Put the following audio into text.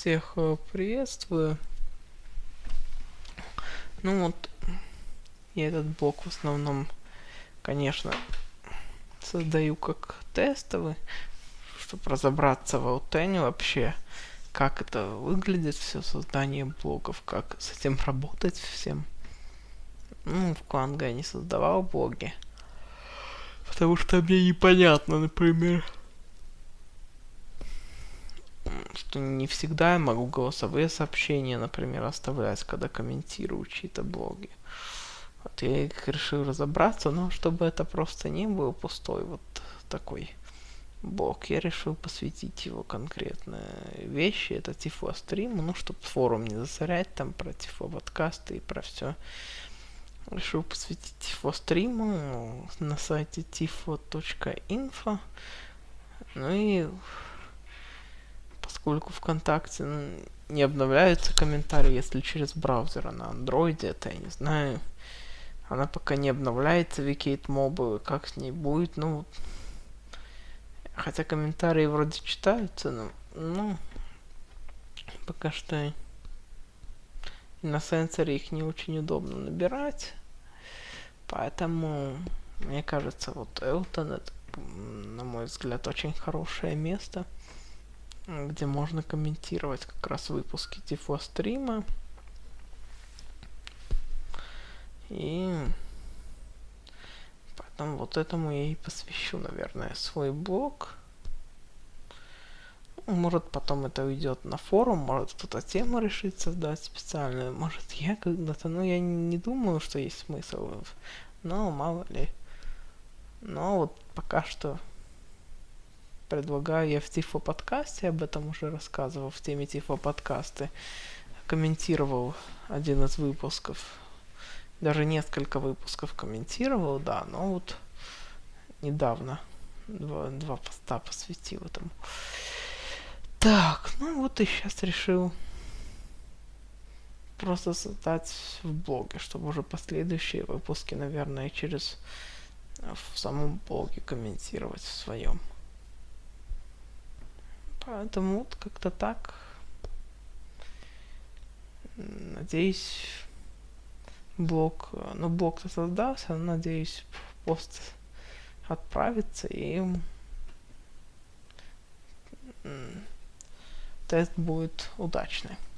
Всех приветствую. Ну вот, я этот блог в основном, конечно, создаю как тестовый, чтобы разобраться в Аутене вообще, как это выглядит, все создание блогов, как с этим работать всем. Ну, в Quanga я не создавал блоги, потому что мне непонятно, например, что не всегда я могу голосовые сообщения, например, оставлять, когда комментирую чьи-то блоги. Вот я решил разобраться, но чтобы это просто не был пустой вот такой блог, я решил посвятить его конкретные вещи. Это Тифло-стрим, ну, чтобы форум не засорять там про Тифло-подкасты и про все. Решил посвятить Тифло-стриму на сайте tiflo.info. Ну и поскольку ВКонтакте не обновляются комментарии, если через браузер, на андроиде, это я не знаю. Она пока не обновляется, Викейт Mobile, как с ней будет, ну, хотя комментарии вроде читаются, но, ну, пока что и на сенсоре их не очень удобно набирать, поэтому, мне кажется, вот Elton, это, на мой взгляд, очень хорошее место, где можно комментировать как раз выпуски Тифло-стрима, и поэтому вот этому я и посвящу, наверное, свой блог. Может, потом это уйдет на форум, может, кто-то тему решит создать специальную, может, я когда-то, ну, я не думаю, что есть смысл, но мало ли. Но вот пока что предлагаю, я в Тифло подкасте об этом уже рассказывал, в теме Тифло подкасты, комментировал один из выпусков, даже несколько выпусков комментировал, да, но вот недавно два поста посвятил этому. Так, ну вот и сейчас решил просто создать в блоге, чтобы уже последующие выпуски, наверное, через в самом блоге комментировать в своем. Поэтому вот как-то так. Надеюсь, блог-то создался, надеюсь, пост отправится и тест будет удачный.